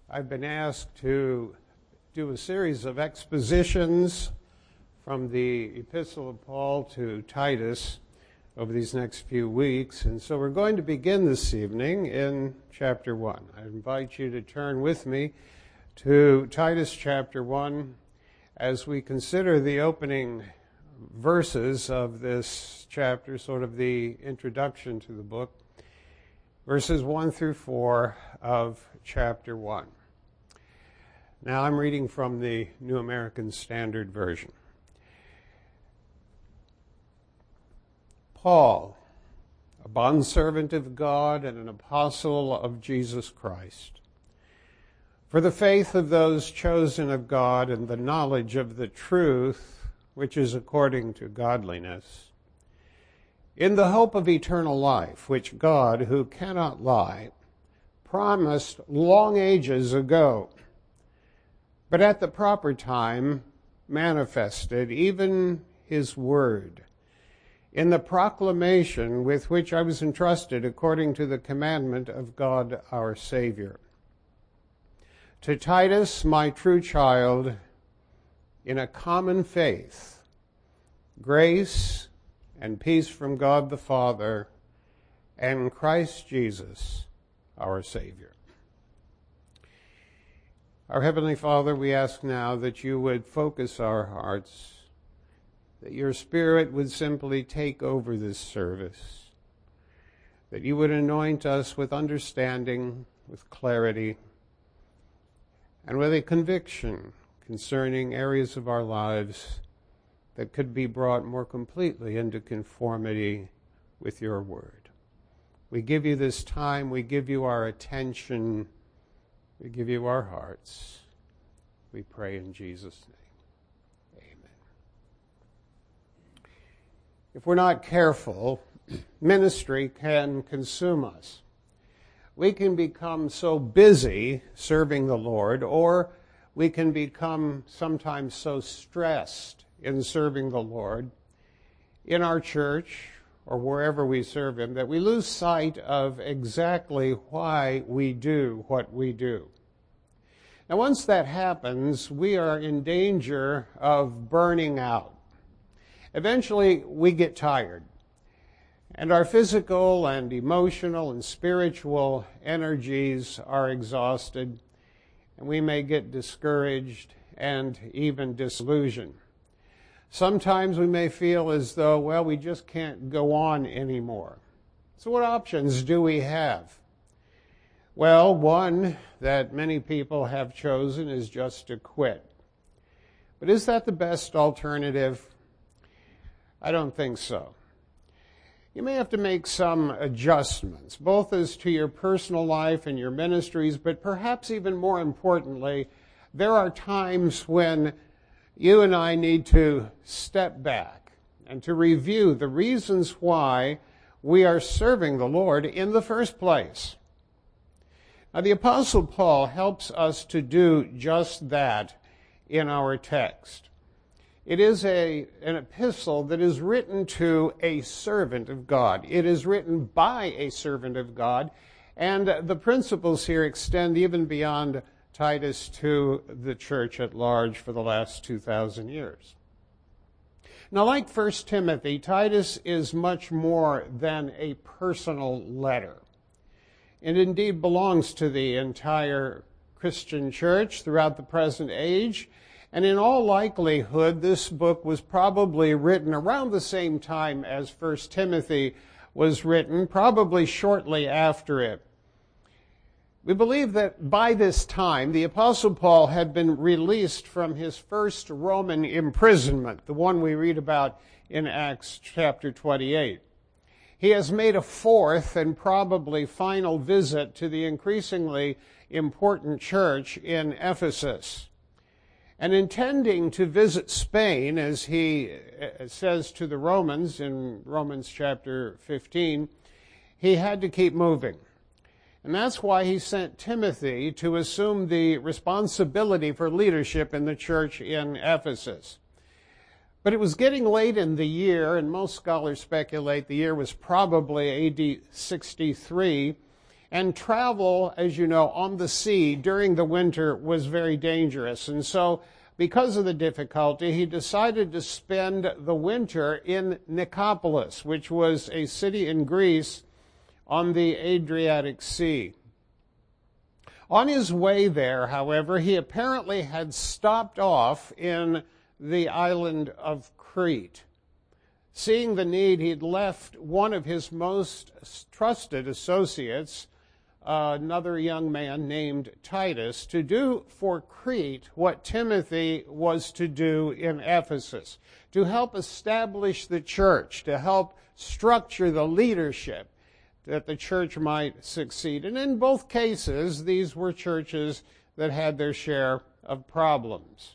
I've been asked to do a series of expositions from the Epistle of Paul to Titus over these next few weeks. And so we're going to begin this evening in chapter 1. I invite you to turn with me to Titus chapter 1 as we consider the opening verses of this chapter, sort of the introduction to the book, verses 1 through 4 of chapter 1. Now I'm reading from the New American Standard Version. Paul, a bondservant of God and an apostle of Jesus Christ, for the faith of those chosen of God and the knowledge of the truth, which is according to godliness, in the hope of eternal life, which God, who cannot lie, promised long ages ago, but at the proper time manifested even his word, in the proclamation with which I was entrusted according to the commandment of God our Savior. To Titus, my true child, in a common faith, grace and peace from God the Father and Christ Jesus our Savior. Our Heavenly Father, we ask now that you would focus our hearts, that your Spirit would simply take over this service, that you would anoint us with understanding, with clarity, and with a conviction concerning areas of our lives that could be brought more completely into conformity with your word. We give you this time, we give you our attention, we give you our hearts. We pray in Jesus' name. Amen. If we're not careful, ministry can consume us. We can become so busy serving the Lord, or we can become sometimes so stressed in serving the Lord in our church or wherever we serve him that we lose sight of exactly why we do what we do. Now, once that happens, we are in danger of burning out. Eventually, we get tired, and our physical and emotional and spiritual energies are exhausted, and we may get discouraged and even disillusioned. Sometimes we may feel as though, well, we just can't go on anymore. So what options do we have? Well, one that many people have chosen is just to quit. But is that the best alternative? I don't think so. You may have to make some adjustments, both as to your personal life and your ministries, but perhaps even more importantly, there are times when you and I need to step back and to review the reasons why we are serving the Lord in the first place. Now, the Apostle Paul helps us to do just that in our text. It is an epistle that is written to a servant of God. It is written by a servant of God, and the principles here extend even beyond Titus to the church at large for the last 2,000 years. Now, like 1 Timothy, Titus is much more than a personal letter. It indeed belongs to the entire Christian church throughout the present age, and in all likelihood, this book was probably written around the same time as 1 Timothy was written, probably shortly after it. We believe that by this time, the Apostle Paul had been released from his first Roman imprisonment, the one we read about in Acts chapter 28. He has made a fourth and probably final visit to the increasingly important church in Ephesus. And intending to visit Spain, as he says to the Romans in Romans chapter 15, he had to keep moving. And that's why he sent Timothy to assume the responsibility for leadership in the church in Ephesus. But it was getting late in the year, and most scholars speculate the year was probably AD 63, And travel, as you know, on the sea during the winter was very dangerous. And so, because of the difficulty, he decided to spend the winter in Nicopolis, which was a city in Greece on the Adriatic Sea. On his way there, however, he apparently had stopped off in the island of Crete. Seeing the need, he'd left one of his most trusted associates, another young man named Titus, to do for Crete what Timothy was to do in Ephesus, to help establish the church, to help structure the leadership, that the church might succeed. And in both cases, these were churches that had their share of problems.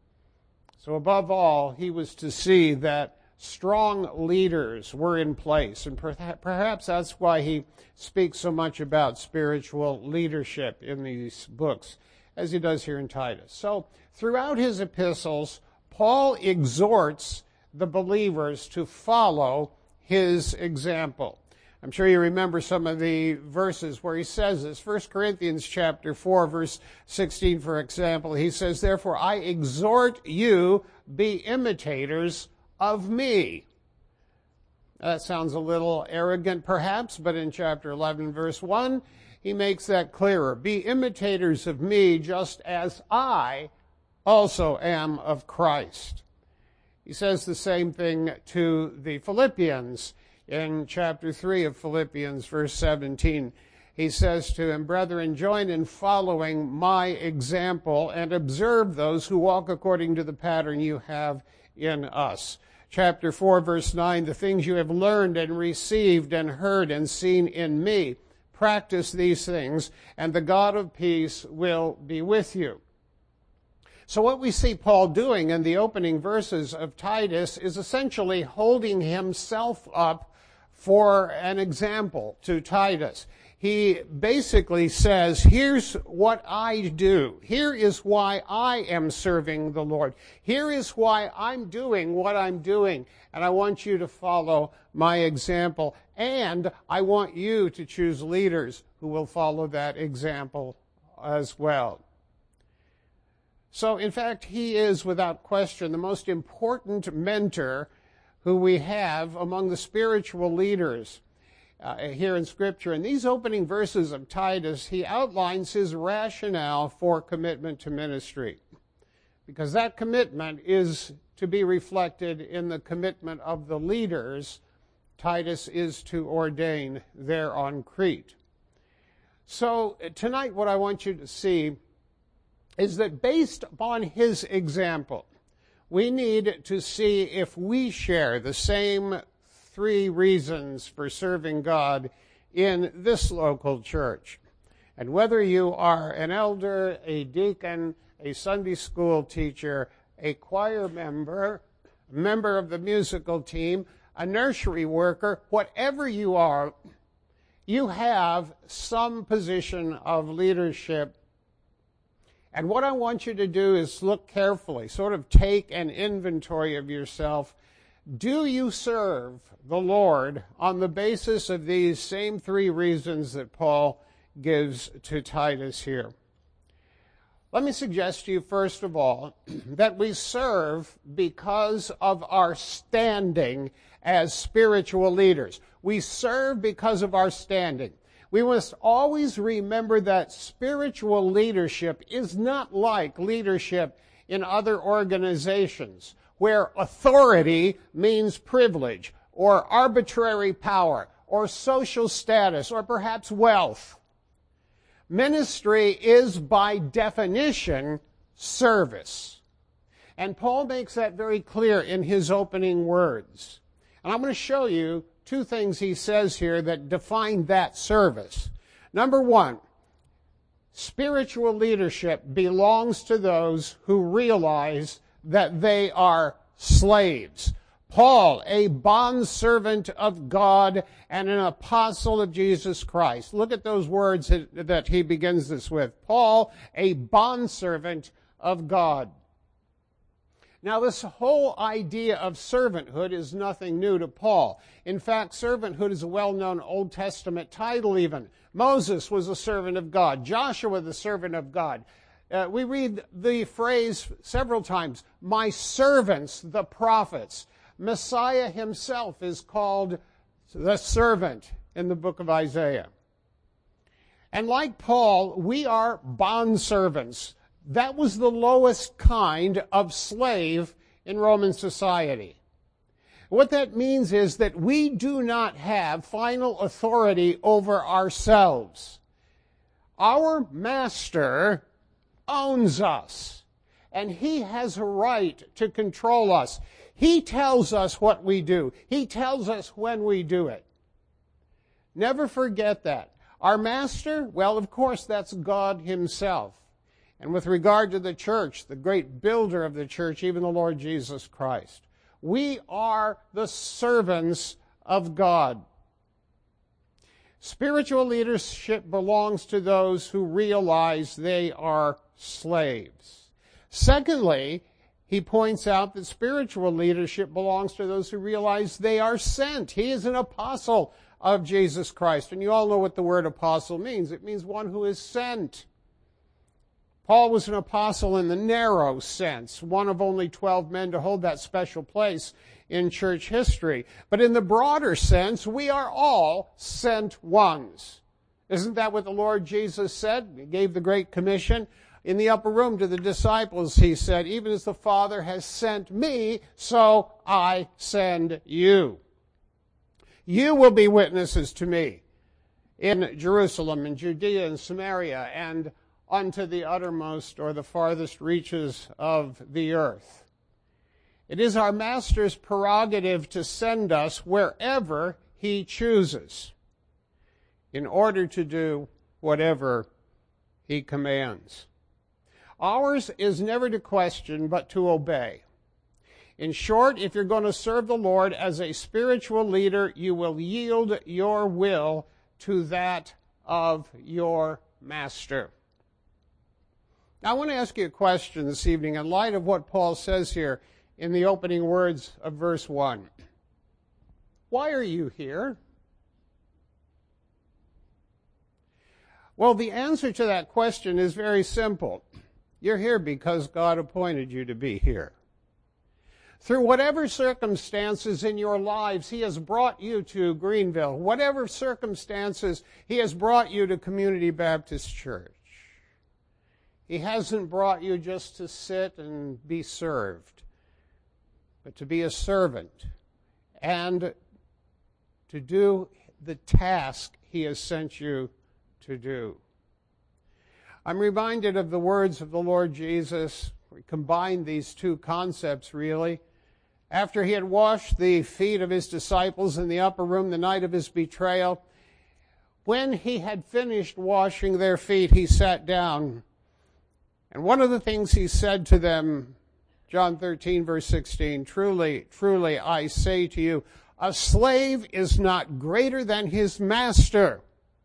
So above all, he was to see that strong leaders were in place. And perhaps that's why he speaks so much about spiritual leadership in these books, as he does here in Titus. So throughout his epistles, Paul exhorts the believers to follow his example. I'm sure you remember some of the verses where he says this. 1 Corinthians chapter 4, verse 16, for example, he says, "Therefore I exhort you, be imitators of me." That sounds a little arrogant perhaps, but in chapter 11, verse 1, he makes that clearer. "Be imitators of me, just as I also am of Christ." He says the same thing to the Philippians. In chapter 3 of Philippians, verse 17, he says to him, "Brethren, join in following my example and observe those who walk according to the pattern you have in us." Chapter 4, verse 9, "The things you have learned and received and heard and seen in me, practice these things, and the God of peace will be with you." So what we see Paul doing in the opening verses of Titus is essentially holding himself up for an example to Titus. He basically says, here's what I do. Here is why I am serving the Lord. Here is why I'm doing what I'm doing. And I want you to follow my example. And I want you to choose leaders who will follow that example as well. So, in fact, he is, without question, the most important mentor who we have among the spiritual leaders here in Scripture. In these opening verses of Titus, he outlines his rationale for commitment to ministry, because that commitment is to be reflected in the commitment of the leaders Titus is to ordain there on Crete. So tonight what I want you to see is that based upon his example, we need to see if we share the same 3 reasons for serving God in this local church. And whether you are an elder, a deacon, a Sunday school teacher, a choir member, a member of the musical team, a nursery worker, whatever you are, you have some position of leadership. And what I want you to do is look carefully, sort of take an inventory of yourself. Do you serve the Lord on the basis of these same 3 reasons that Paul gives to Titus here? Let me suggest to you, first of all, that we serve because of our standing as spiritual leaders. We serve because of our standing. We must always remember that spiritual leadership is not like leadership in other organizations, where authority means privilege or arbitrary power or social status or perhaps wealth. Ministry is by definition service. And Paul makes that very clear in his opening words. And I'm going to show you 2 things he says here that define that service. Number 1, spiritual leadership belongs to those who realize that they are slaves. Paul, a bondservant of God and an apostle of Jesus Christ. Look at those words that he begins this with. Paul, a bondservant of God. Now, this whole idea of servanthood is nothing new to Paul. In fact, servanthood is a well-known Old Testament title even. Moses was a servant of God. Joshua, the servant of God. We read the phrase several times, my servants, the prophets. Messiah himself is called the servant in the book of Isaiah. And like Paul, we are bondservants. That was the lowest kind of slave in Roman society. What that means is that we do not have final authority over ourselves. Our master owns us, and he has a right to control us. He tells us what we do. He tells us when we do it. Never forget that. Our master, well, of course, that's God himself. And with regard to the church, the great builder of the church, even the Lord Jesus Christ, we are the servants of God. Spiritual leadership belongs to those who realize they are slaves. Secondly, he points out that spiritual leadership belongs to those who realize they are sent. He is an apostle of Jesus Christ. And you all know what the word apostle means. It means one who is sent. Paul was an apostle in the narrow sense, one of only 12 men to hold that special place in church history. But in the broader sense, we are all sent ones. Isn't that what the Lord Jesus said? He gave the Great Commission. In the upper room to the disciples, he said, even as the Father has sent me, so I send you. You will be witnesses to me in Jerusalem, in Judea and Samaria, and unto the uttermost or the farthest reaches of the earth. It is our Master's prerogative to send us wherever he chooses in order to do whatever he commands. Ours is never to question, but to obey. In short, if you're going to serve the Lord as a spiritual leader, you will yield your will to that of your master. Now, I want to ask you a question this evening in light of what Paul says here in the opening words of verse 1. Why are you here? Well, the answer to that question is very simple. You're here because God appointed you to be here. Through whatever circumstances in your lives, he has brought you to Greenville. Whatever circumstances, he has brought you to Community Baptist Church. He hasn't brought you just to sit and be served, but to be a servant and to do the task he has sent you to do. I'm reminded of the words of the Lord Jesus. We combine these two concepts, really. After he had washed the feet of his disciples in the upper room the night of his betrayal, when he had finished washing their feet, he sat down. And one of the things he said to them, John 13, verse 16, truly, truly, I say to you, a slave is not greater than his master,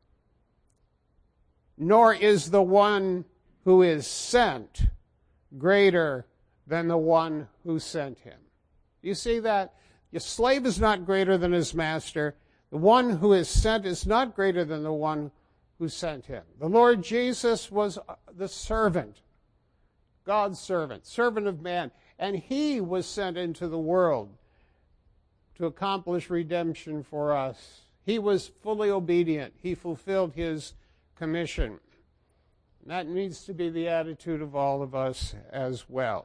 nor is the one who is sent greater than the one who sent him. You see that? Your slave is not greater than his master. The one who is sent is not greater than the one who sent him. The Lord Jesus was the servant, God's servant, servant of man, and he was sent into the world to accomplish redemption for us. He was fully obedient. He fulfilled his commission. And that needs to be the attitude of all of us as well.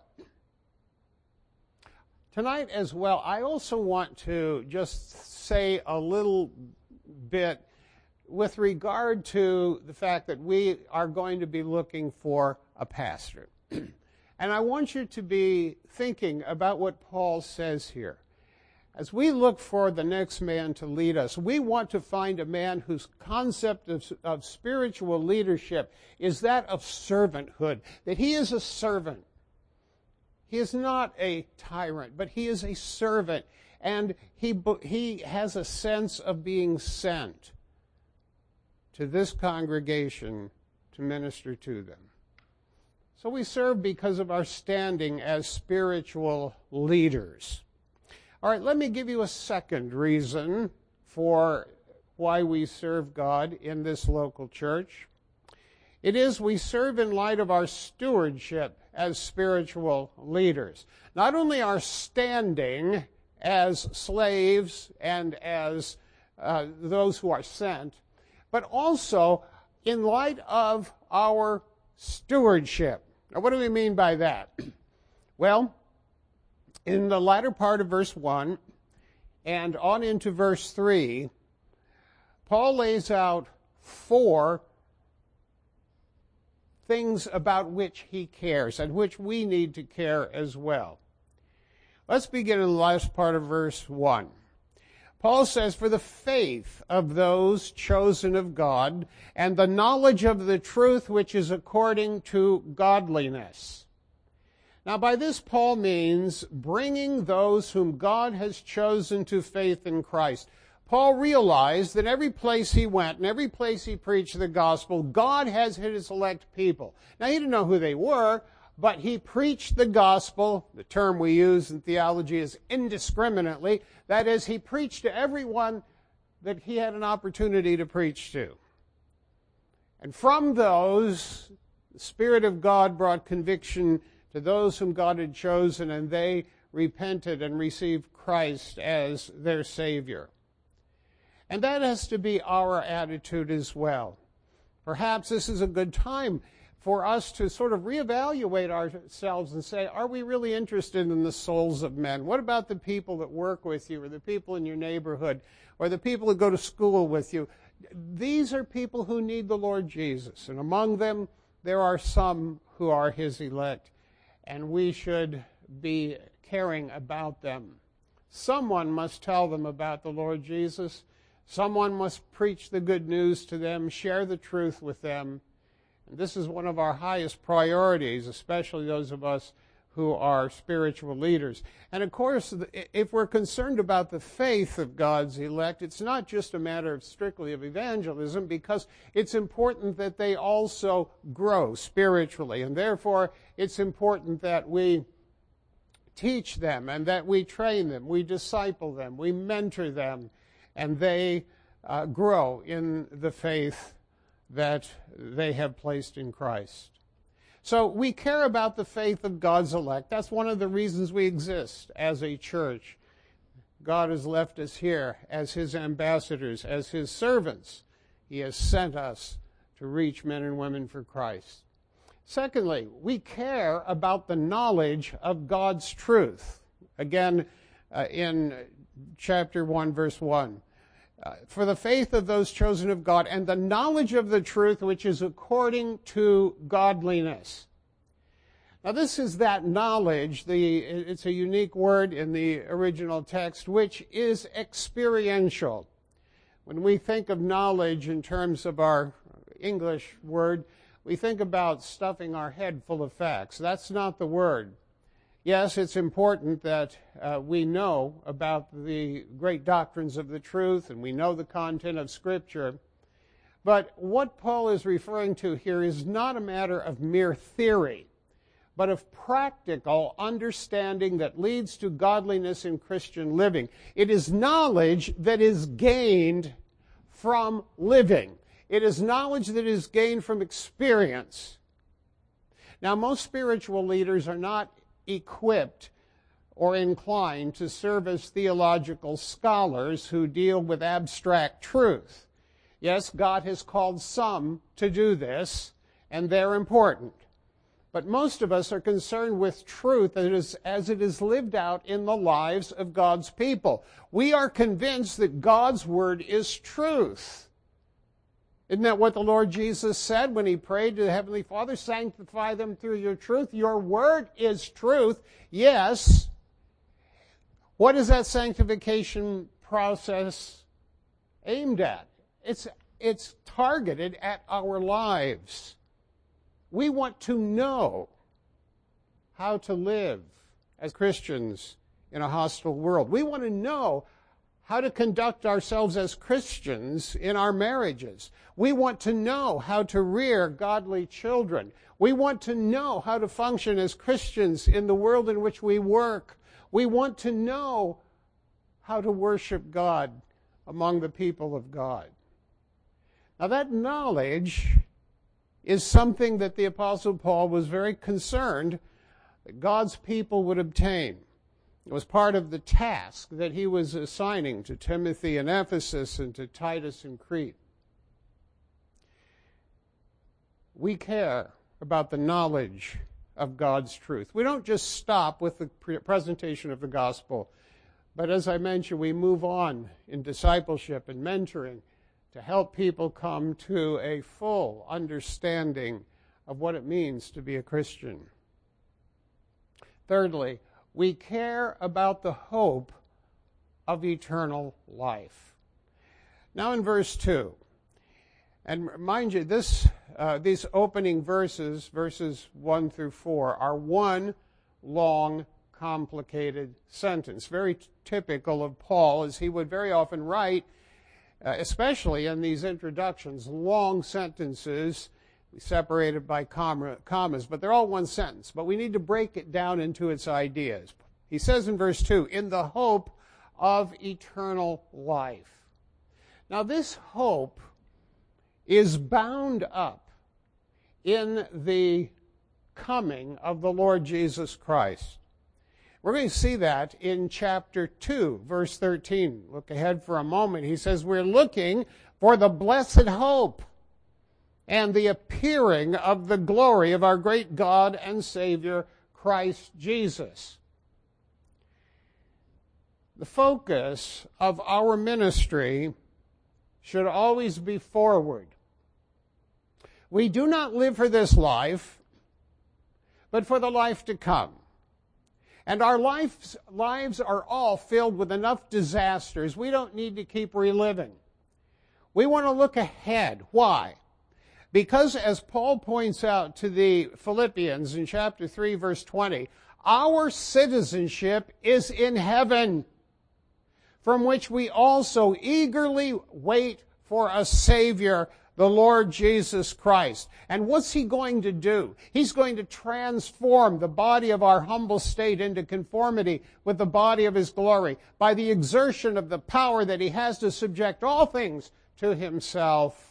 Tonight as well, I also want to just say a little bit with regard to the fact that we are going to be looking for a pastor. And I want you to be thinking about what Paul says here. As we look for the next man to lead us, we want to find a man whose concept of spiritual leadership is that of servanthood, that he is a servant. He is not a tyrant, but he is a servant, and he has a sense of being sent to this congregation to minister to them. So we serve because of our standing as spiritual leaders. All right, let me give you a second reason for why we serve God in this local church. It is we serve in light of our stewardship as spiritual leaders. Not only our standing as slaves and as those who are sent, but also in light of our stewardship. Now, what do we mean by that? Well, in the latter part of verse 1 and on into verse 3, Paul lays out 4 things about which he cares and which we need to care as well. Let's begin in the last part of verse 1. Paul says, "For the faith of those chosen of God and the knowledge of the truth which is according to godliness." Now, by this, Paul means bringing those whom God has chosen to faith in Christ. Paul realized that every place he went and every place he preached the gospel, God has his elect people. Now, he didn't know who they were, but he preached the gospel. The term we use in theology is indiscriminately. That is, he preached to everyone that he had an opportunity to preach to. And from those, the Spirit of God brought conviction to those whom God had chosen, and they repented and received Christ as their Savior. And that has to be our attitude as well. Perhaps this is a good time for us to sort of reevaluate ourselves and say, are we really interested in the souls of men? What about the people that work with you, or the people in your neighborhood, or the people that go to school with you? These are people who need the Lord Jesus, and among them there are some who are his elect, and we should be caring about them. Someone must tell them about the Lord Jesus. Someone must preach the good news to them, share the truth with them. And this is one of our highest priorities, especially those of us who are spiritual leaders. And of course, if we're concerned about the faith of God's elect, it's not just a matter of strictly of evangelism, because it's important that they also grow spiritually. And therefore, it's important that we teach them and that we train them, we disciple them, we mentor them, and they grow in the faith that they have placed in Christ. So we care about the faith of God's elect. That's one of the reasons we exist as a church. God has left us here as his ambassadors, as his servants. He has sent us to reach men and women for Christ. Secondly, we care about the knowledge of God's truth. Again, in chapter 1, verse 1. For the faith of those chosen of God and the knowledge of the truth which is according to godliness. Now this is that knowledge, it's a unique word in the original text, which is experiential. When we think of knowledge in terms of our English word, we think about stuffing our head full of facts. That's not the word. Yes, it's important that we know about the great doctrines of the truth and we know the content of Scripture. But what Paul is referring to here is not a matter of mere theory, but of practical understanding that leads to godliness in Christian living. It is knowledge that is gained from living. It is knowledge that is gained from experience. Now, most spiritual leaders are not equipped or inclined to serve as theological scholars who deal with abstract truth. Yes, God has called some to do this, and they're important. But most of us are concerned with truth as it is lived out in the lives of God's people. We are convinced that God's word is truth. Isn't that what the Lord Jesus said when he prayed to the Heavenly Father? Sanctify them through your truth. Your word is truth. Yes. What is that sanctification process aimed at? It's targeted at our lives. We want to know how to live as Christians in a hostile world. We want to know how to conduct ourselves as Christians in our marriages. We want to know how to rear godly children. We want to know how to function as Christians in the world in which we work. We want to know how to worship God among the people of God. Now that knowledge is something that the Apostle Paul was very concerned that God's people would obtain. It was part of the task that he was assigning to Timothy in Ephesus and to Titus in Crete. We care about the knowledge of God's truth. We don't just stop with the presentation of the gospel, but as I mentioned, we move on in discipleship and mentoring to help people come to a full understanding of what it means to be a Christian. Thirdly, we care about the hope of eternal life. Now in verse 2, and mind you, these opening verses 1 through 4, are one long, complicated sentence, very typical of Paul, as he would very often write, especially in these introductions, long sentences separated by commas, but they're all one sentence. But we need to break it down into its ideas. He says in verse 2, in the hope of eternal life. Now this hope is bound up in the coming of the Lord Jesus Christ. We're going to see that in chapter 2, verse 13. Look ahead for a moment. He says, we're looking for the blessed hope and the appearing of the glory of our great God and Savior, Christ Jesus. The focus of our ministry should always be forward. We do not live for this life, but for the life to come. And our lives are all filled with enough disasters. We don't need to keep reliving. We want to look ahead. Why? Because as Paul points out to the Philippians in chapter 3, verse 20, our citizenship is in heaven, from which we also eagerly wait for a Savior, the Lord Jesus Christ. And what's he going to do? He's going to transform the body of our humble state into conformity with the body of his glory by the exertion of the power that he has to subject all things to himself.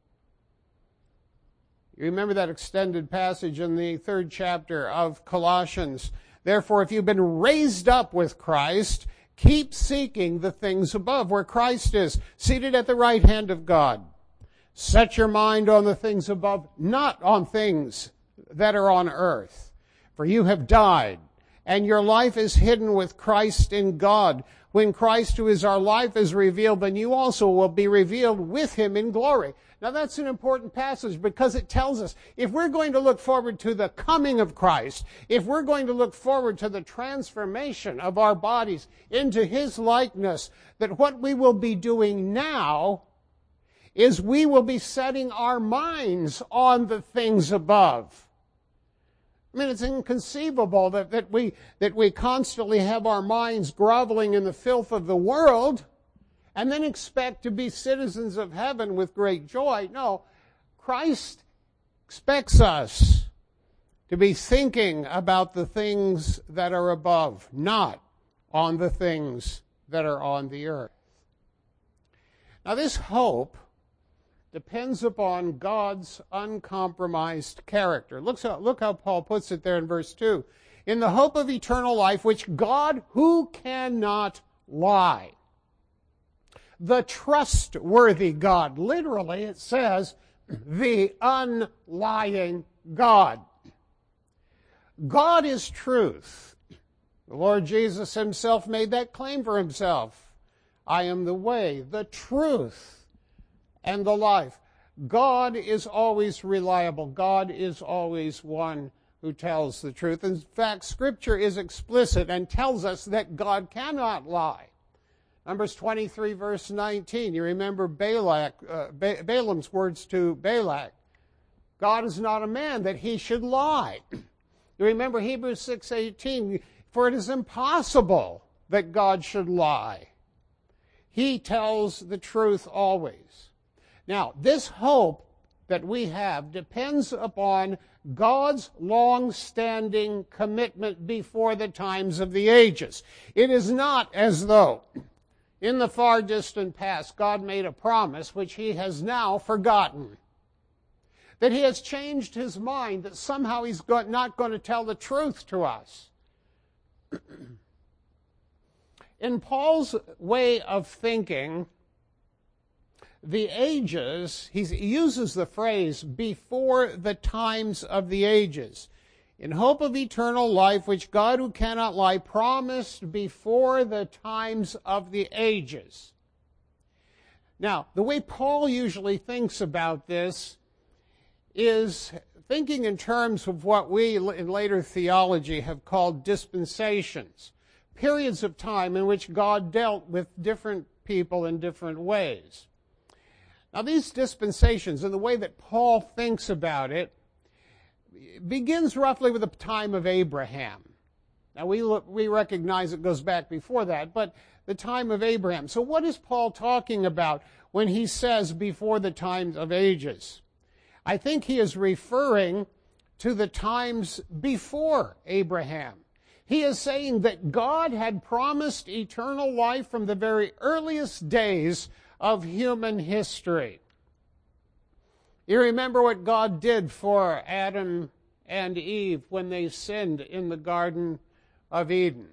You remember that extended passage in the 3rd chapter of Colossians. Therefore, if you've been raised up with Christ, keep seeking the things above, where Christ is, seated at the right hand of God. Set your mind on the things above, not on things that are on earth. For you have died, and your life is hidden with Christ in God. When Christ, who is our life, is revealed, then you also will be revealed with him in glory. Now that's an important passage because it tells us if we're going to look forward to the coming of Christ, if we're going to look forward to the transformation of our bodies into his likeness, that what we will be doing now is we will be setting our minds on the things above. I mean, it's inconceivable that we constantly have our minds groveling in the filth of the world and then expect to be citizens of heaven with great joy. No, Christ expects us to be thinking about the things that are above, not on the things that are on the earth. Now, this hope depends upon God's uncompromised character. Look how Paul puts it there in verse 2. In the hope of eternal life, which God, who cannot lie, the trustworthy God. Literally, it says, the unlying God. God is truth. The Lord Jesus himself made that claim for himself. I am the way, the truth, and the life. God is always reliable. God is always one who tells the truth. In fact, Scripture is explicit and tells us that God cannot lie. Numbers 23, verse 19. You remember Balaam's words to Balak. God is not a man that he should lie. You remember Hebrews 6:18. For it is impossible that God should lie. He tells the truth always. Now, this hope that we have depends upon God's long-standing commitment before the times of the ages. It is not as though in the far distant past God made a promise which he has now forgotten. That he has changed his mind, that somehow he's not going to tell the truth to us. In Paul's way of thinking, the ages, he uses the phrase, before the times of the ages, in hope of eternal life, which God who cannot lie promised before the times of the ages. Now, the way Paul usually thinks about this is thinking in terms of what we in later theology have called dispensations, periods of time in which God dealt with different people in different ways. Now, these dispensations, and the way that Paul thinks about it, begins roughly with the time of Abraham. Now, we recognize it goes back before that, but the time of Abraham. So what is Paul talking about when he says before the times of ages? I think he is referring to the times before Abraham. He is saying that God had promised eternal life from the very earliest days of human history. You remember what God did for Adam and Eve when they sinned in the Garden of Eden.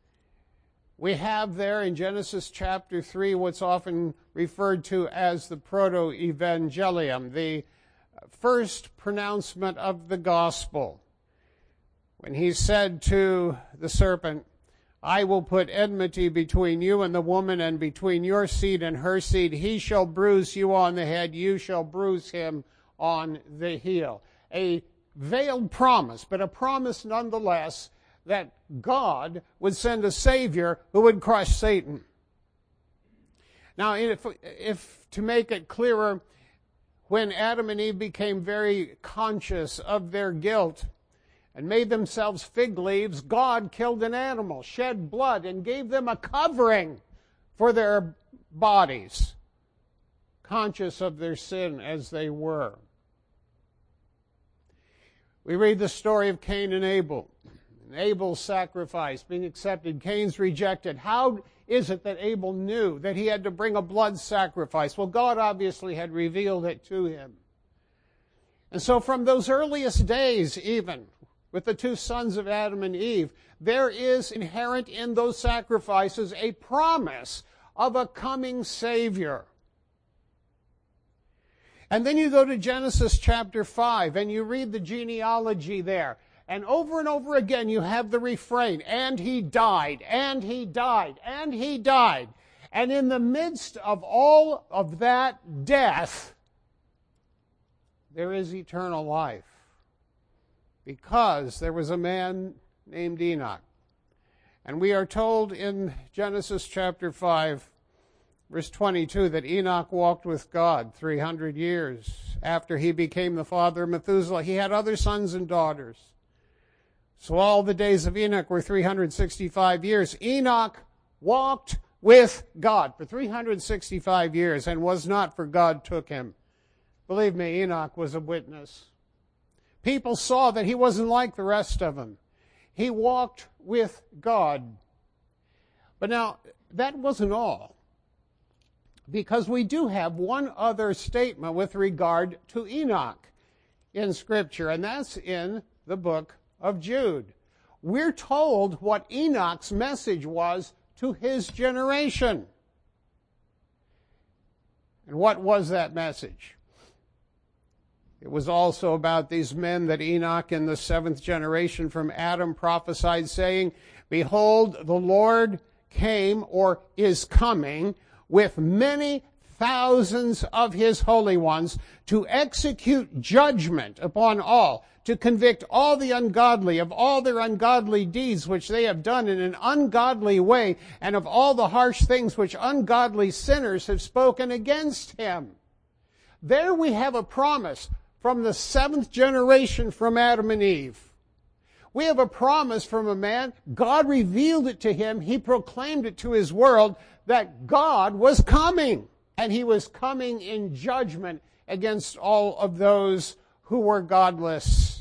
We have there in Genesis chapter 3 what's often referred to as the proto-evangelium, the first pronouncement of the gospel. When he said to the serpent, I will put enmity between you and the woman, and between your seed and her seed. He shall bruise you on the head, you shall bruise him on the heel. A veiled promise, but a promise nonetheless that God would send a Savior who would crush Satan. Now, if to make it clearer, when Adam and Eve became very conscious of their guilt, and made themselves fig leaves, God killed an animal, shed blood, and gave them a covering for their bodies, conscious of their sin as they were. We read the story of Cain and Abel. Abel's sacrifice being accepted, Cain's rejected. How is it that Abel knew that he had to bring a blood sacrifice? Well, God obviously had revealed it to him. And so from those earliest days even, with the two sons of Adam and Eve, there is inherent in those sacrifices a promise of a coming Savior. And then you go to Genesis chapter 5 and you read the genealogy there. And over again you have the refrain, and he died, and he died, and he died. And in the midst of all of that death, there is eternal life. Because there was a man named Enoch. And we are told in Genesis chapter 5, verse 22, that Enoch walked with God 300 years after he became the father of Methuselah. He had other sons and daughters. So all the days of Enoch were 365 years. Enoch walked with God for 365 years and was not, for God took him. Believe me, Enoch was a witness. People saw that he wasn't like the rest of them. He walked with God. But now, that wasn't all. Because we do have one other statement with regard to Enoch in Scripture, and that's in the book of Jude. We're told what Enoch's message was to his generation. And what was that message? It was also about these men that Enoch in the seventh generation from Adam prophesied, saying, Behold, the Lord came, or is coming, with many thousands of his holy ones to execute judgment upon all, to convict all the ungodly of all their ungodly deeds which they have done in an ungodly way, and of all the harsh things which ungodly sinners have spoken against him. There we have a promise from the seventh generation from Adam and Eve. We have a promise from a man. God revealed it to him. He proclaimed it to his world that God was coming. And he was coming in judgment against all of those who were godless.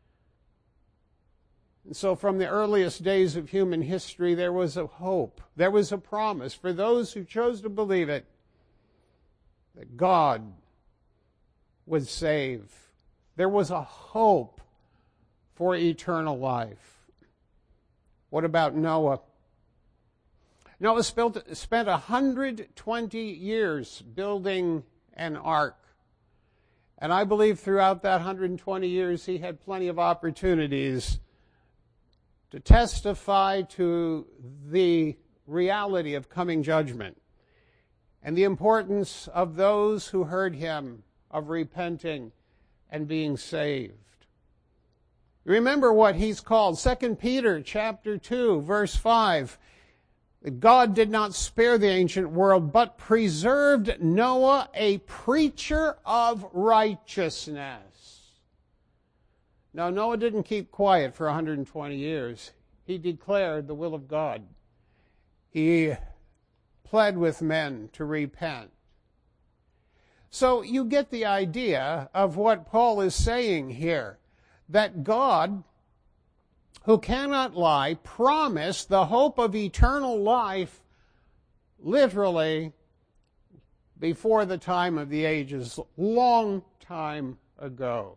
And so from the earliest days of human history, there was a hope. There was a promise for those who chose to believe it, that God would save. There was a hope for eternal life. What about Noah? Noah spent 120 years building an ark. And I believe throughout that 120 years he had plenty of opportunities to testify to the reality of coming judgment and the importance of those who heard him of repenting and being saved. Remember what he's called, 2 Peter chapter 2, verse 5. God did not spare the ancient world, but preserved Noah, a preacher of righteousness. Now, Noah didn't keep quiet for 120 years. He declared the will of God. He pled with men to repent. So you get the idea of what Paul is saying here, that God, who cannot lie, promised the hope of eternal life literally before the time of the ages, long time ago.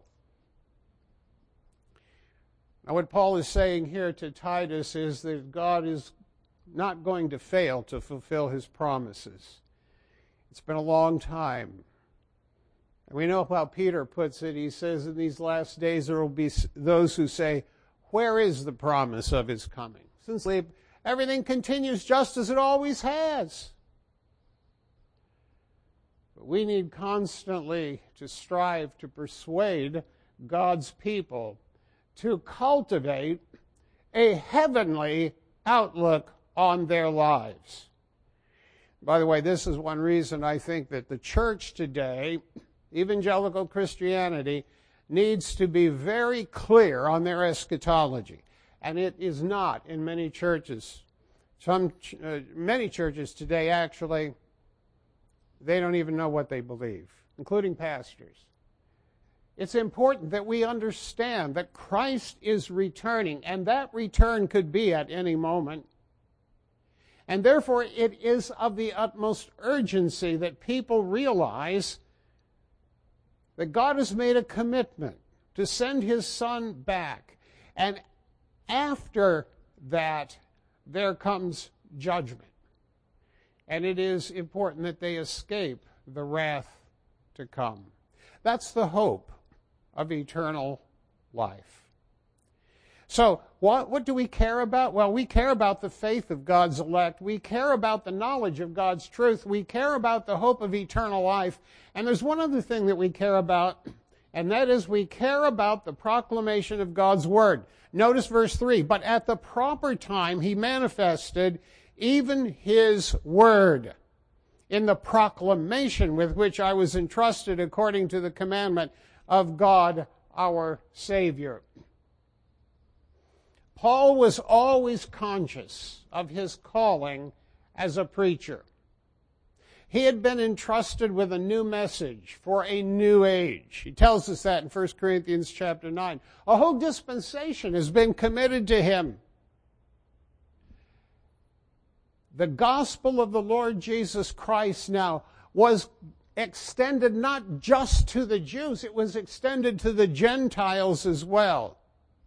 Now what Paul is saying here to Titus is that God is not going to fail to fulfill his promises. It's been a long time. And we know how Peter puts it. He says in these last days there will be those who say, where is the promise of his coming? Since everything continues just as it always has. But we need constantly to strive to persuade God's people to cultivate a heavenly outlook on their lives. By the way, this is one reason I think that the church today, evangelical Christianity, needs to be very clear on their eschatology. And it is not in many churches. Many churches today, actually, they don't even know what they believe, including pastors. It's important that we understand that Christ is returning, and that return could be at any moment. And therefore, it is of the utmost urgency that people realize that God has made a commitment to send his Son back. And after that, there comes judgment. And it is important that they escape the wrath to come. That's the hope of eternal life. So, what do we care about? Well, we care about the faith of God's elect. We care about the knowledge of God's truth. We care about the hope of eternal life. And there's one other thing that we care about, and that is we care about the proclamation of God's word. Notice verse 3, but at the proper time he manifested even his word in the proclamation with which I was entrusted according to the commandment of God our Savior. Paul was always conscious of his calling as a preacher. He had been entrusted with a new message for a new age. He tells us that in 1 Corinthians chapter 9. A whole dispensation has been committed to him. The gospel of the Lord Jesus Christ now was extended not just to the Jews, it was extended to the Gentiles as well.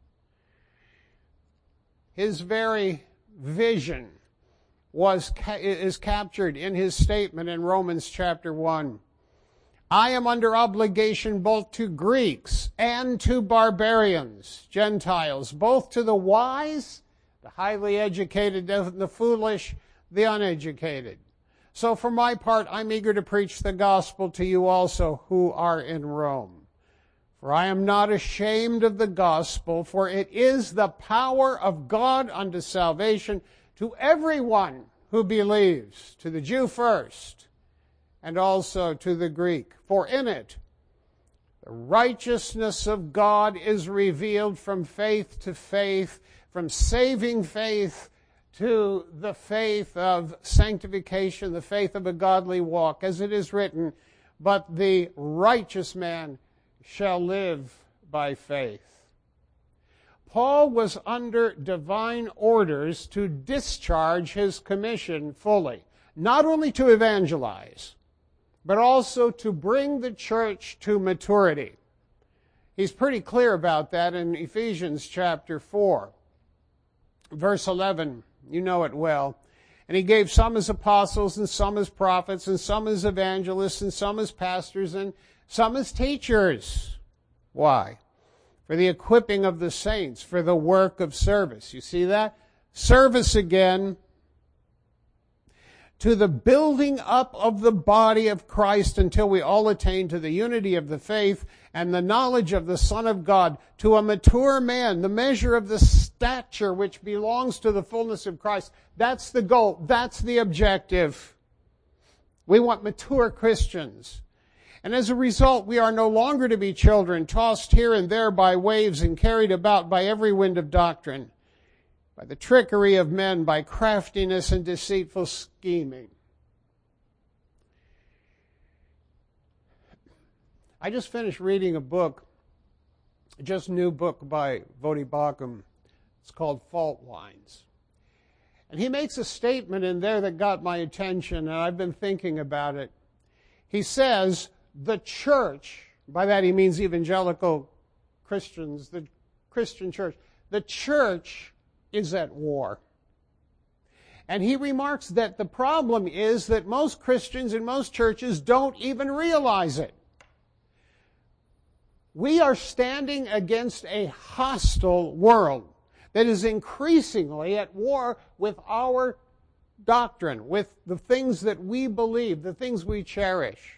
His very vision is captured in his statement in Romans chapter 1. I am under obligation both to Greeks and to barbarians, Gentiles, both to the wise, the highly educated, the foolish, the uneducated. So for my part, I'm eager to preach the gospel to you also who are in Rome. For I am not ashamed of the gospel, for it is the power of God unto salvation to everyone who believes, to the Jew first, and also to the Greek. For in it The righteousness of God is revealed from faith to faith, from saving faith to the faith of sanctification, the faith of a godly walk, as it is written, but the righteous man shall live by faith. Paul was under divine orders to discharge his commission fully, not only to evangelize, but also to bring the church to maturity. He's pretty clear about that in Ephesians chapter 4, verse 11. You know it well. And he gave some as apostles, and some as prophets, and some as evangelists, and some as pastors, and some as teachers. Why? For the equipping of the saints, for the work of service. You see that? Service again. To the building up of the body of Christ until we all attain to the unity of the faith and the knowledge of the Son of God, to a mature man, the measure of the stature which belongs to the fullness of Christ. That's the goal. That's the objective. We want mature Christians. And as a result, we are no longer to be children, tossed here and there by waves and carried about by every wind of doctrine, by the trickery of men, by craftiness and deceitful scheming. I just finished reading a book, just a new book by Voddie Baucham. It's called Fault Lines. And he makes a statement in there that got my attention, and I've been thinking about it. He says, the church, by that he means evangelical Christians, the Christian church, the church is at war. And he remarks that the problem is that most Christians in most churches don't even realize it. We are standing against a hostile world that is increasingly at war with our doctrine, with the things that we believe, the things we cherish.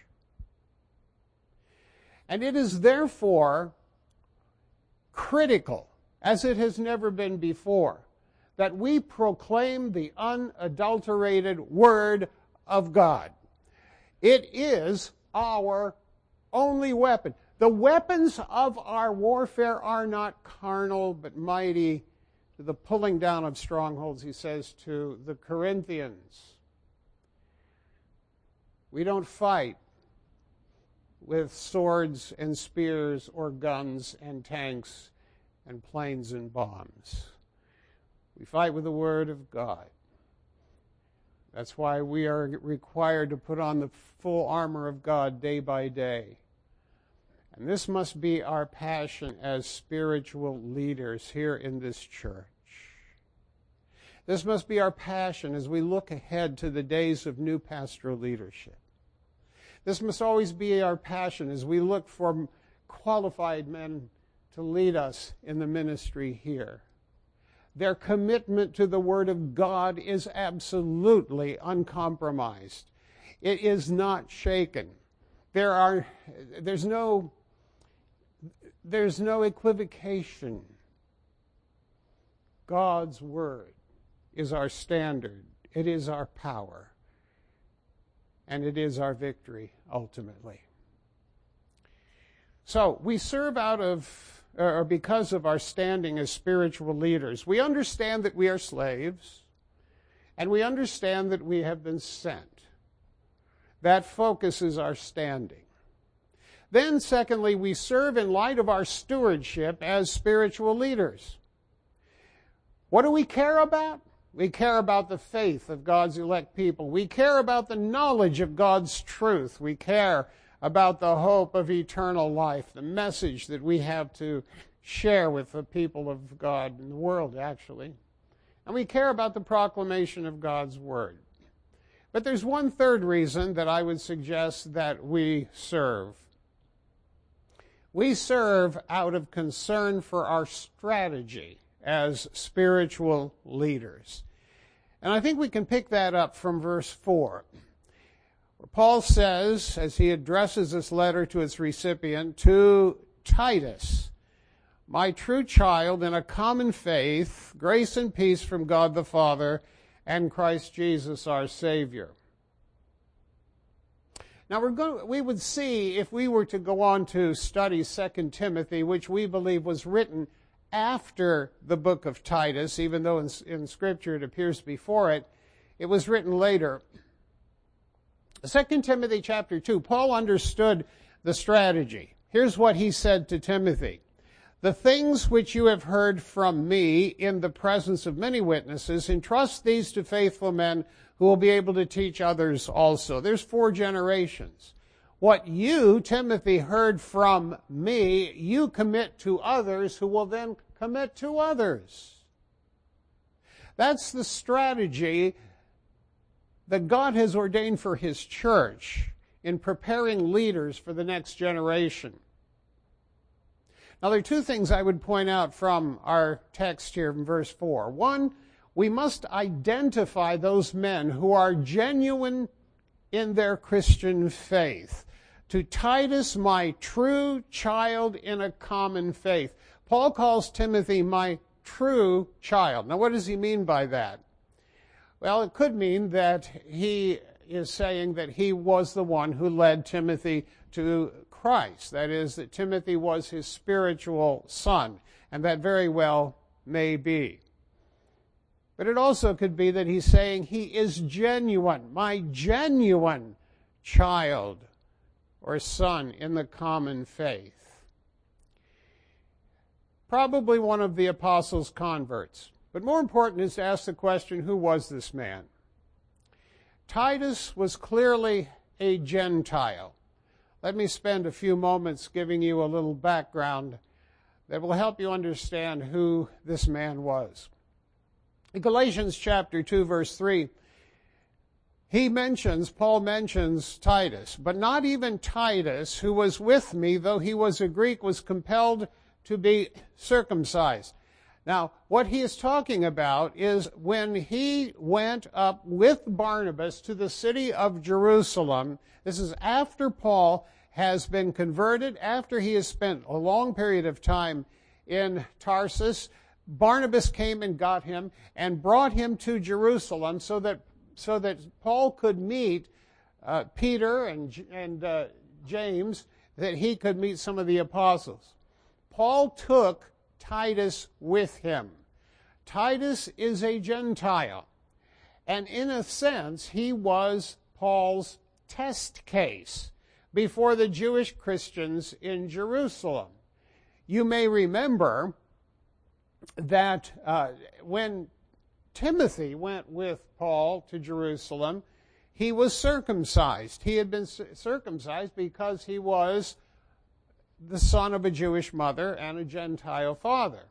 And it is therefore critical, as it has never been before, that we proclaim the unadulterated Word of God. It is our only weapon. The weapons of our warfare are not carnal, but mighty to the pulling down of strongholds, he says to the Corinthians. We don't fight with swords and spears or guns and tanks and planes and bombs. We fight with the Word of God. That's why we are required to put on the full armor of God day by day. And this must be our passion as spiritual leaders here in this church. This must be our passion as we look ahead to the days of new pastoral leadership. This must always be our passion as we look for qualified men to lead us in the ministry here. Their commitment to the Word of God is absolutely uncompromised. It is not shaken. There's no equivocation. God's Word is our standard. It is our power. And it is our victory, ultimately. So, we serve because of our standing as spiritual leaders. We understand that we are slaves, and we understand that we have been sent. That focuses our standing. Then, secondly, we serve in light of our stewardship as spiritual leaders. What do we care about? We care about the faith of God's elect people. We care about the knowledge of God's truth. We care about the hope of eternal life, the message that we have to share with the people of God in the world, actually. And we care about the proclamation of God's Word. But there's one third reason that I would suggest that we serve. We serve out of concern for our strategy as spiritual leaders. And I think we can pick that up from verse 4. Where Paul says, as he addresses this letter to its recipient, to Titus, my true child in a common faith, grace and peace from God the Father and Christ Jesus our Savior. Now we would see, if we were to go on to study 2 Timothy, which we believe was written after the book of Titus, even though in Scripture it appears before it, it was written later. 2 Timothy chapter 2, Paul understood the strategy. Here's what he said to Timothy. The things which you have heard from me in the presence of many witnesses, entrust these to faithful men who will be able to teach others also. There's 4 generations. What you, Timothy, heard from me, you commit to others who will then commit to others. That's the strategy that God has ordained for His church in preparing leaders for the next generation. Now, there are 2 things I would point out from our text here in verse 4. One, we must identify those men who are genuine in their Christian faith. To Titus, my true child in a common faith. Paul calls Timothy my true child. Now, what does he mean by that? Well, it could mean that he is saying that he was the one who led Timothy to Christ. That is, that Timothy was his spiritual son, and that very well may be. But it also could be that he's saying he is genuine, my genuine child or son in the common faith. Probably one of the apostles' converts. But more important is to ask the question, who was this man? Titus was clearly a Gentile. Let me spend a few moments giving you a little background that will help you understand who this man was. In Galatians chapter 2, verse 3, Paul mentions Titus, but not even Titus, who was with me, though he was a Greek, was compelled to be circumcised. Now, what he is talking about is when he went up with Barnabas to the city of Jerusalem. This is after Paul has been converted, after he has spent a long period of time in Tarsus. Barnabas came and got him and brought him to Jerusalem so that Paul could meet Peter and James, that he could meet some of the apostles. Paul took Titus with him. Titus is a Gentile, and in a sense, he was Paul's test case before the Jewish Christians in Jerusalem. You may remember that when Timothy went with Paul to Jerusalem, he was circumcised. He had been circumcised because he was the son of a Jewish mother and a Gentile father.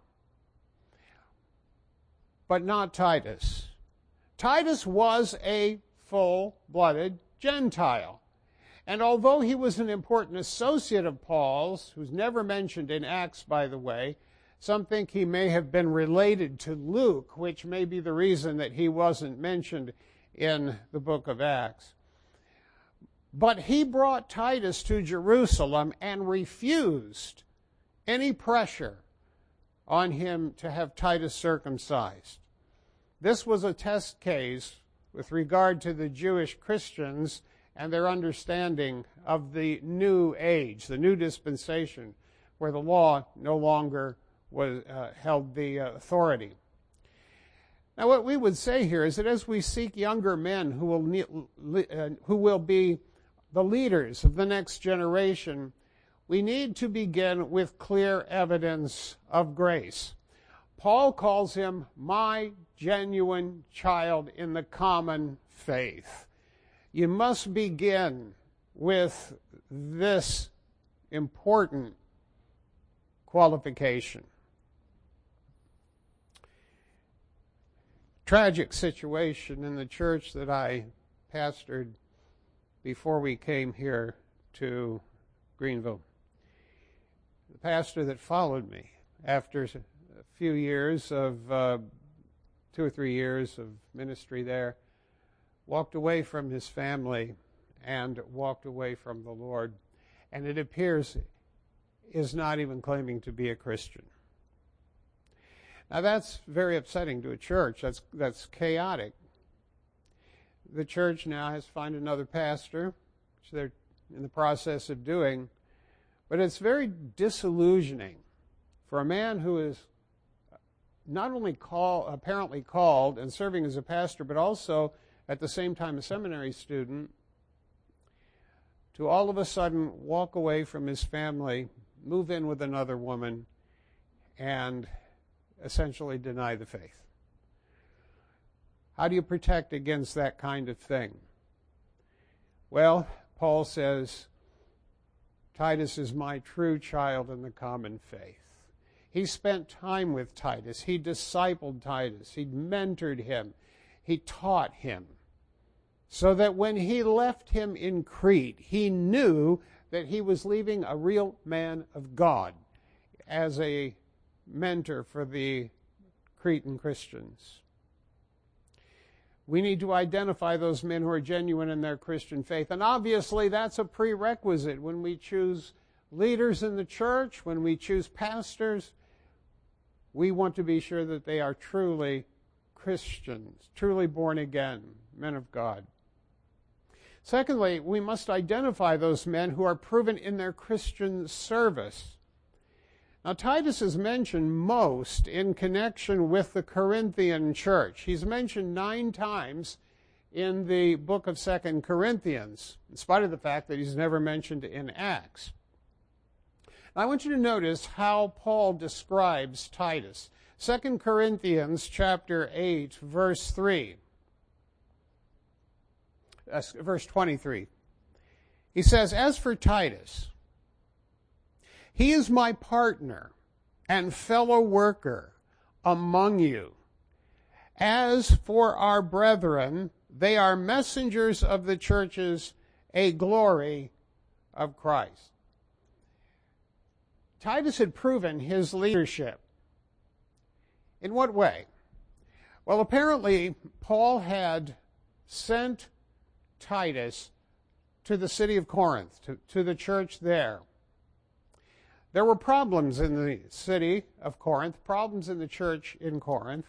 But not Titus. Titus was a full-blooded Gentile. And although he was an important associate of Paul's, who's never mentioned in Acts, by the way, some think he may have been related to Luke, which may be the reason that he wasn't mentioned in the book of Acts. But he brought Titus to Jerusalem and refused any pressure on him to have Titus circumcised. This was a test case with regard to the Jewish Christians and their understanding of the new age, the new dispensation, where the law no longer held the authority. Now, what we would say here is that as we seek younger men who will be the leaders of the next generation, we need to begin with clear evidence of grace. Paul calls him my genuine child in the common faith. You must begin with this important qualification. Tragic situation in the church that I pastored before we came here to Greenville. The pastor that followed me, after a few years of 2 or 3 years of ministry there, walked away from his family and walked away from the Lord, and it appears is not even claiming to be a Christian. Now that's very upsetting to a church. That's chaotic. The church now has found another pastor, which they're in the process of doing, but it's very disillusioning for a man who is not only apparently called and serving as a pastor, but also at the same time a seminary student, to all of a sudden walk away from his family, move in with another woman, and essentially deny the faith. How do you protect against that kind of thing? Well, Paul says, Titus is my true child in the common faith. He spent time with Titus. He discipled Titus. He mentored him. He taught him. So that when he left him in Crete, he knew that he was leaving a real man of God as a mentor for the Cretan Christians. We need to identify those men who are genuine in their Christian faith. And obviously that's a prerequisite when we choose leaders in the church, when we choose pastors. We want to be sure that they are truly Christians, truly born again, men of God. Secondly, we must identify those men who are proven in their Christian service. Now, Titus is mentioned most in connection with the Corinthian church. He's mentioned 9 times in the book of 2 Corinthians, in spite of the fact that he's never mentioned in Acts. Now, I want you to notice how Paul describes Titus. 2 Corinthians chapter 8, verse 3. Verse 23. He says, "As for Titus, he is my partner and fellow worker among you. As for our brethren, they are messengers of the churches, a glory of Christ." Titus had proven his leadership. In what way? Well, apparently, Paul had sent Titus to the city of Corinth, to the church there. There were problems in the city of Corinth, problems in the church in Corinth.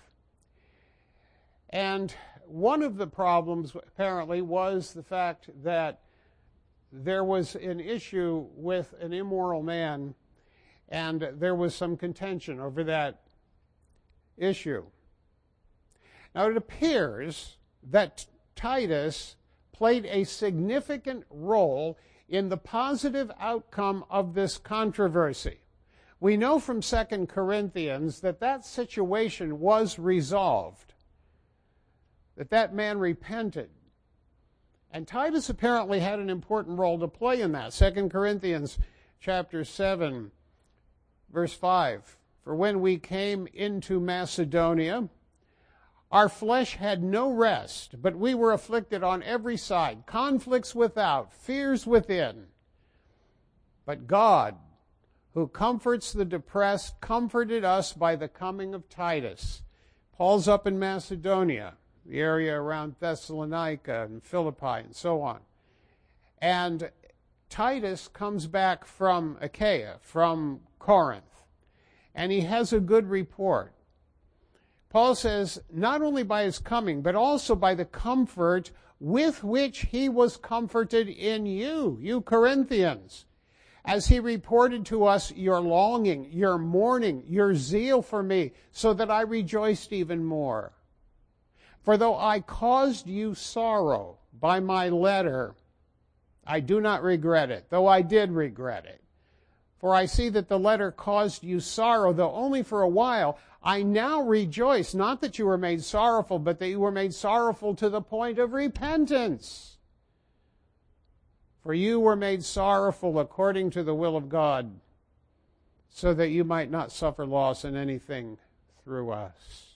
And one of the problems, apparently, was the fact that there was an issue with an immoral man, and there was some contention over that issue. Now, it appears that Titus played a significant role in the positive outcome of this controversy. We know from 2 Corinthians that that situation was resolved, that man repented. And Titus apparently had an important role to play in that. 2 Corinthians chapter 7, verse 5. "For when we came into Macedonia, our flesh had no rest, but we were afflicted on every side, conflicts without, fears within. But God, who comforts the depressed, comforted us by the coming of Titus." Paul's up in Macedonia, the area around Thessalonica and Philippi and so on. And Titus comes back from Achaia, from Corinth, and he has a good report. Paul says, not only by his coming, but also by the comfort with which he was comforted in you, you Corinthians, as he reported to us your longing, your mourning, your zeal for me, so that I rejoiced even more. For though I caused you sorrow by my letter, I do not regret it, though I did regret it. For I see that the letter caused you sorrow, though only for a while. I now rejoice, not that you were made sorrowful, but that you were made sorrowful to the point of repentance. For you were made sorrowful according to the will of God, so that you might not suffer loss in anything through us.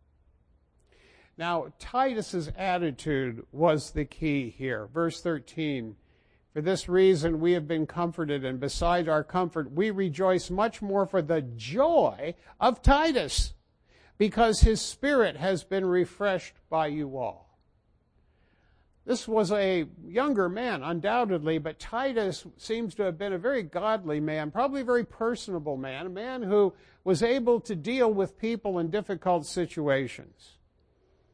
Now, Titus's attitude was the key here. Verse 13, "For this reason we have been comforted, and beside our comfort we rejoice much more for the joy of Titus, because his spirit has been refreshed by you all." This was a younger man, undoubtedly, but Titus seems to have been a very godly man, probably a very personable man, a man who was able to deal with people in difficult situations.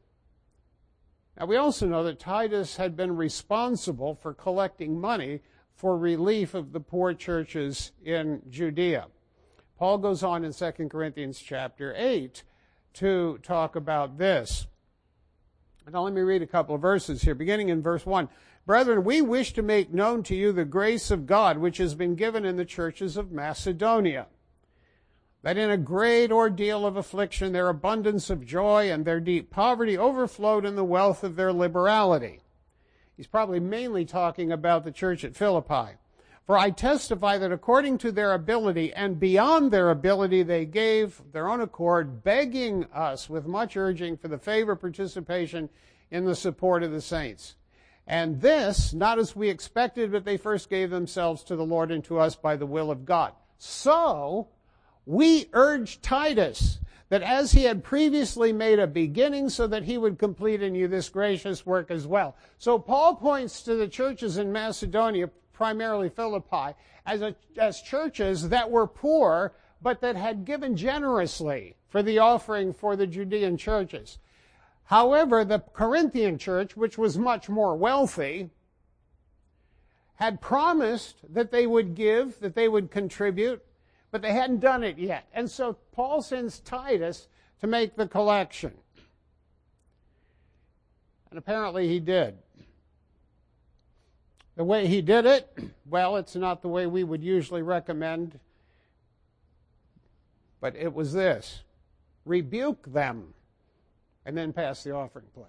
Now, we also know that Titus had been responsible for collecting money for relief of the poor churches in Judea. Paul goes on in 2 Corinthians chapter 8 to talk about this. Now let me read a couple of verses here, beginning in verse 1. Brethren, we wish to make known to you the grace of God which has been given in the churches of Macedonia, that in a great ordeal of affliction their abundance of joy and their deep poverty overflowed in the wealth of their liberality. He's probably mainly talking about the church at Philippi. For I testify that according to their ability and beyond their ability they gave their own accord, begging us with much urging for the favor participation in the support of the saints. And this, not as we expected, but they first gave themselves to the Lord and to us by the will of God. So, we urge Titus that as he had previously made a beginning so that he would complete in you this gracious work as well. So Paul points to the churches in Macedonia, primarily Philippi, as churches that were poor, but that had given generously for the offering for the Judean churches. However, the Corinthian church, which was much more wealthy, had promised that they would give, that they would contribute, but they hadn't done it yet. And so Paul sends Titus to make the collection. And apparently he did. The way he did it, well, it's not the way we would usually recommend, but it was this: rebuke them and then pass the offering plate.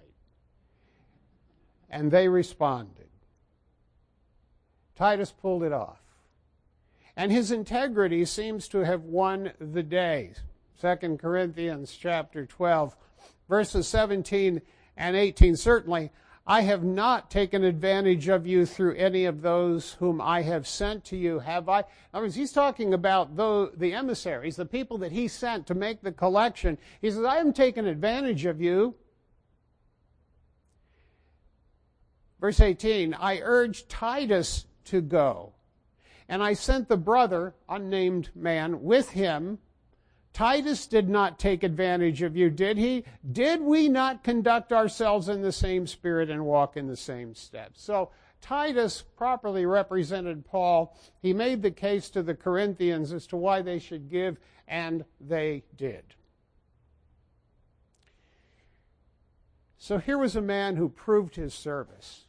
And they responded. Titus pulled it off. And his integrity seems to have won the day. 2 Corinthians chapter 12, verses 17 and 18. Certainly, I have not taken advantage of you through any of those whom I have sent to you, have I? In other words, he's talking about the emissaries, the people that he sent to make the collection. He says, I haven't taken advantage of you. Verse 18, I urged Titus to go, and I sent the brother, unnamed man, with him. Titus did not take advantage of you, did he? Did we not conduct ourselves in the same spirit and walk in the same steps? So Titus properly represented Paul. He made the case to the Corinthians as to why they should give, and they did. So here was a man who proved his service.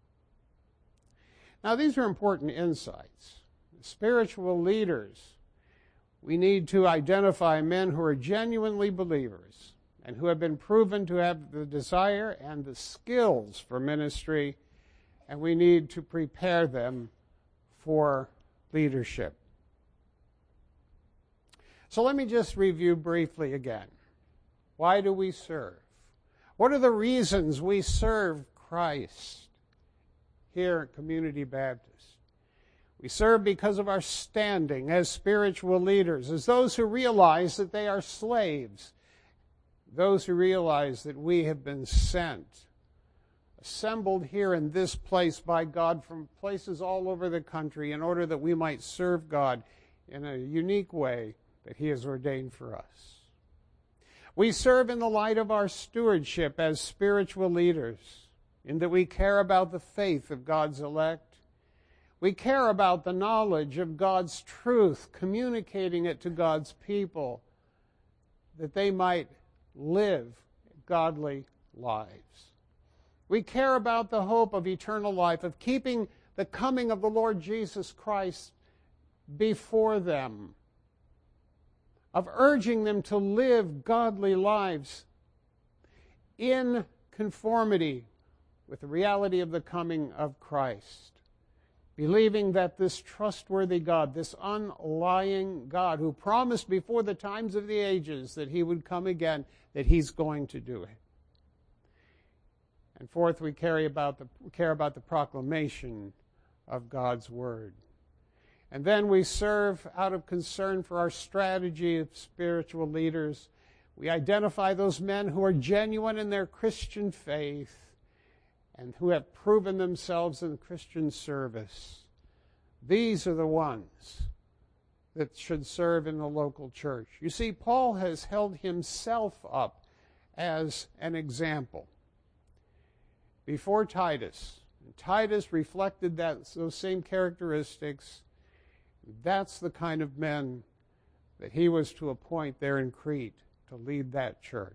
Now, these are important insights. Spiritual leaders, we need to identify men who are genuinely believers and who have been proven to have the desire and the skills for ministry, and we need to prepare them for leadership. So let me just review briefly again. Why do we serve? What are the reasons we serve Christ here at Community Baptist? We serve because of our standing as spiritual leaders, as those who realize that they are slaves, those who realize that we have been sent, assembled here in this place by God from places all over the country in order that we might serve God in a unique way that He has ordained for us. We serve in the light of our stewardship as spiritual leaders, in that we care about the faith of God's elect. We care about the knowledge of God's truth, communicating it to God's people, that they might live godly lives. We care about the hope of eternal life, of keeping the coming of the Lord Jesus Christ before them, of urging them to live godly lives in conformity with the reality of the coming of Christ. Believing that this trustworthy God, this unlying God who promised before the times of the ages that He would come again, that He's going to do it. And fourth, we care about the proclamation of God's Word. And then we serve out of concern for our strategy of spiritual leaders. We identify those men who are genuine in their Christian faith and who have proven themselves in Christian service. These are the ones that should serve in the local church. You see, Paul has held himself up as an example before Titus And Titus reflected those same characteristics. That's the kind of men that he was to appoint there in Crete to lead that church.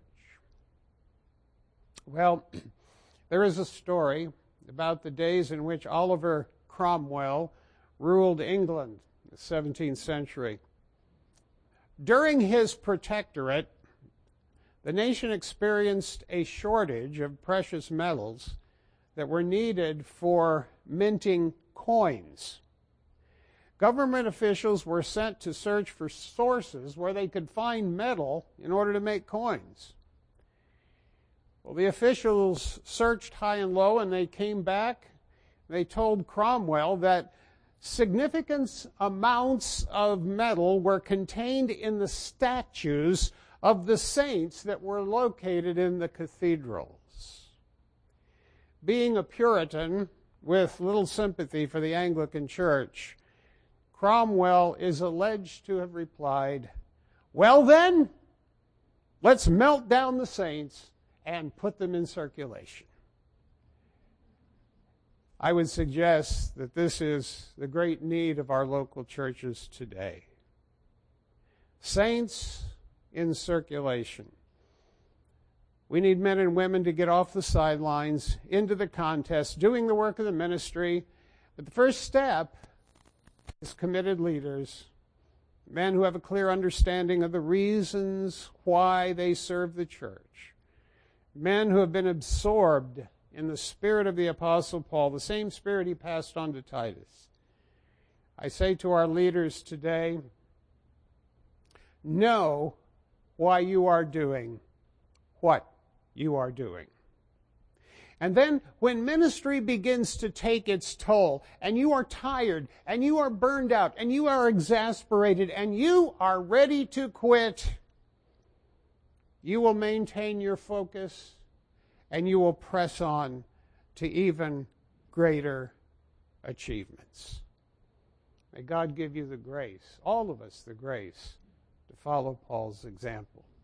Well, there is a story about the days in which Oliver Cromwell ruled England in the 17th century. During his protectorate, the nation experienced a shortage of precious metals that were needed for minting coins. Government officials were sent to search for sources where they could find metal in order to make coins. Well, the officials searched high and low, and they came back. They told Cromwell that significant amounts of metal were contained in the statues of the saints that were located in the cathedrals. Being a Puritan with little sympathy for the Anglican Church, Cromwell is alleged to have replied, "Well then, let's melt down the saints and put them in circulation." I would suggest that this is the great need of our local churches today. Saints in circulation. We need men and women to get off the sidelines, into the contest, doing the work of the ministry. But the first step is committed leaders, men who have a clear understanding of the reasons why they serve the church, men who have been absorbed in the spirit of the Apostle Paul, the same spirit he passed on to Titus. I say to our leaders today, know why you are doing what you are doing. And then when ministry begins to take its toll, and you are tired, and you are burned out, and you are exasperated, and you are ready to quit, you will maintain your focus, and you will press on to even greater achievements. May God give you the grace, all of us the grace, to follow Paul's example.